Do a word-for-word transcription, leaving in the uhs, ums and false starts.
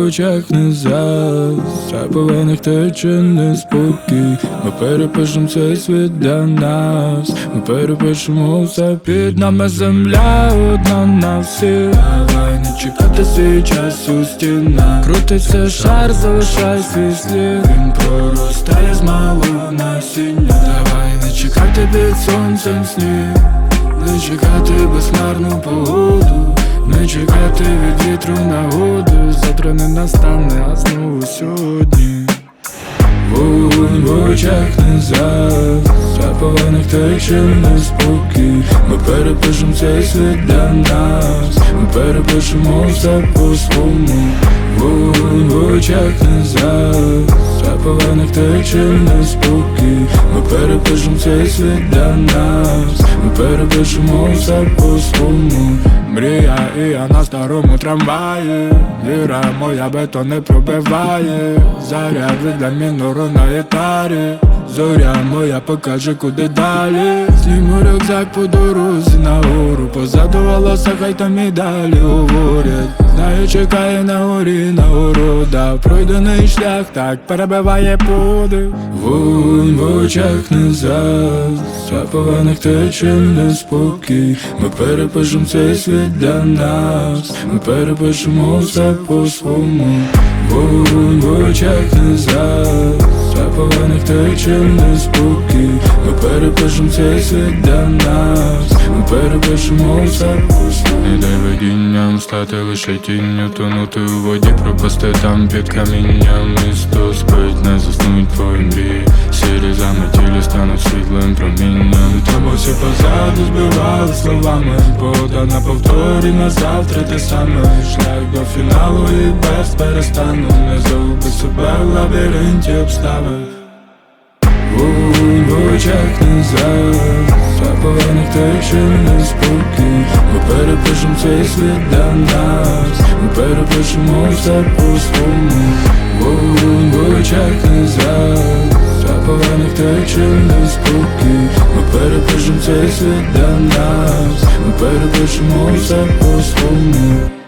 в очах не зас, а повинних тече неспокій. Ми перепишем цей світ для нас, ми перепишемо все. Під нами земля одна на всіх. Давай не чекати свій час у стінах. Крутиться шар, залишай свій слід. Він проростає з малого насіння. Давай не чекати під сонцем сніг, не чекати безхмарну погоду, не чекати від вітру нагоду. Завтра не настане, а знову сьогодні. Вогонь в очах не зас, а повинних тече неспокій. Ми перепишем цей світ для нас, ми перепишемо все по-своєму. Вогонь в очах не зас, а повинних тече неспокій. Ми перепишем цей світ для нас, ми перепишемо все по-своєму. Мрія і я на старому трамваї, віра моя бетон не пробиває. Заряд для мінору на гітарі, зоря моя покаже куди далі. Зніму рюкзак по дорозі нагору, позаду волоса хай там і далі говорять. Знаю, чекає на горі нагорода, пройдений шлях так перебиває подих. Вогонь в очах не зас, а повинних тече неспокій. Ми перепишем цей світ для нас, ми перепишемо все по-своєму. Вогонь в очах не зас, а повинних тече неспокій. Ми перепишем цей світ для нас, ми перепишемо все по-своєму. Не дай видінням стати лише тінню, тонути у воді, пропасти там під камінням. Місто спить, не заснуть твої мрії, сірі заметілі стануть світлим промінням. Тому всі позаду збивали словами, пода на повторі, на завтра те саме. Шлях до фіналу і без перестану, не загуби себе в лабіринті обставин. Вогонь в очах не зас, а повинних тече неспокій. Ми перепишем цей світ для нас, ми перепишемо все по-своєму. Вогонь в очах не зас, а повинних тече неспокій. Ми перепишем цей світ для нас, ми перепишемо все по-своєму.